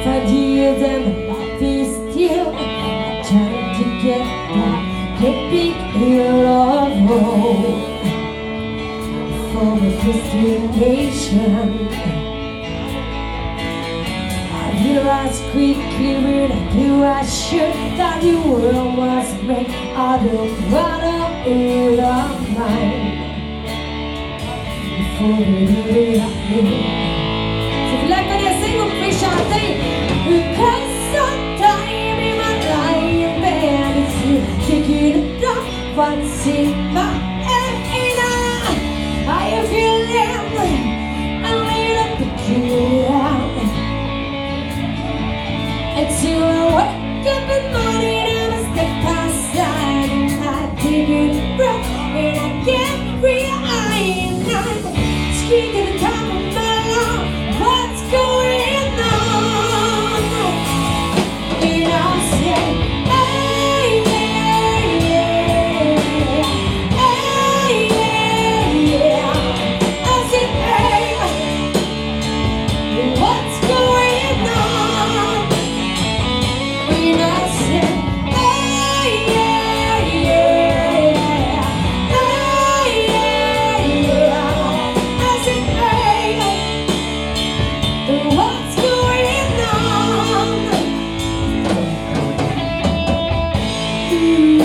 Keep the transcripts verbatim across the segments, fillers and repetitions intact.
twenty-five years and my life is still trying to get that great big hill of hope for my destination. I realized quickly when I knew I should that the world was made out of one of it of mine. Before we really happened. Så vi lägger med det sing och vi chantar because sometime in my life I'm ready to take it up what's in my head. I feel them a little peculiar until I wake up in the morning and I step outside and I take a breath and I get realigned. I'm speaking the time of my life. What's going on? And I'll say, hey, yeah, yeah, hey, yeah, yeah. I said, hey, what's going on? And I said, hey, yeah, yeah, hey, yeah, yeah. I said, hey, what's going on? Ooh,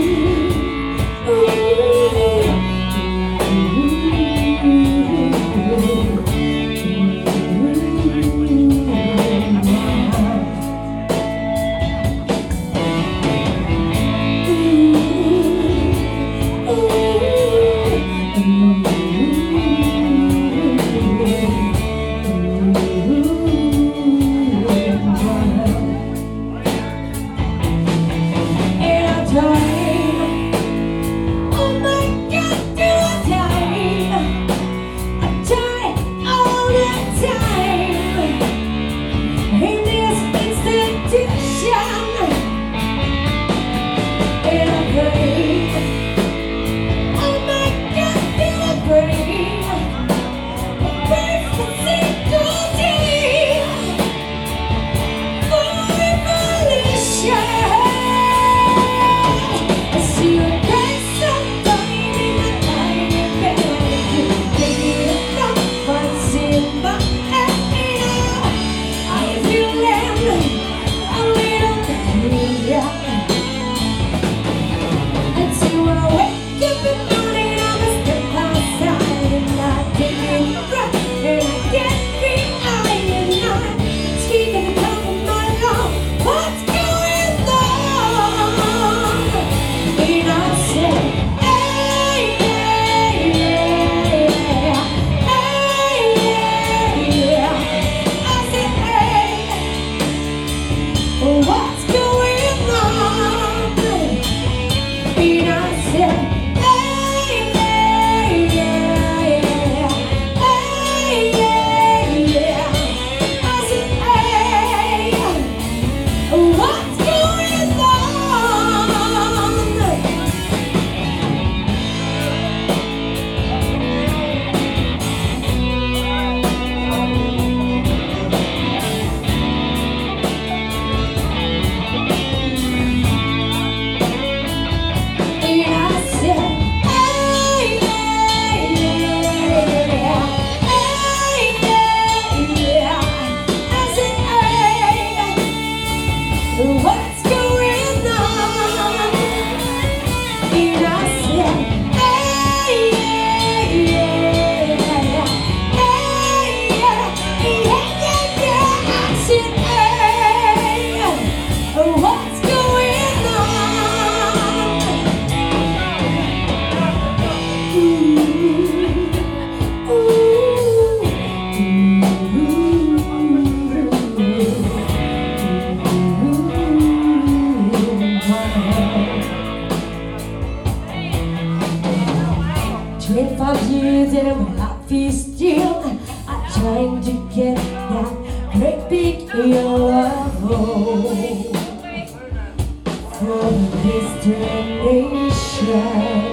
twenty-five years and my life is still I'm trying to get that great big hill of hope for this generation.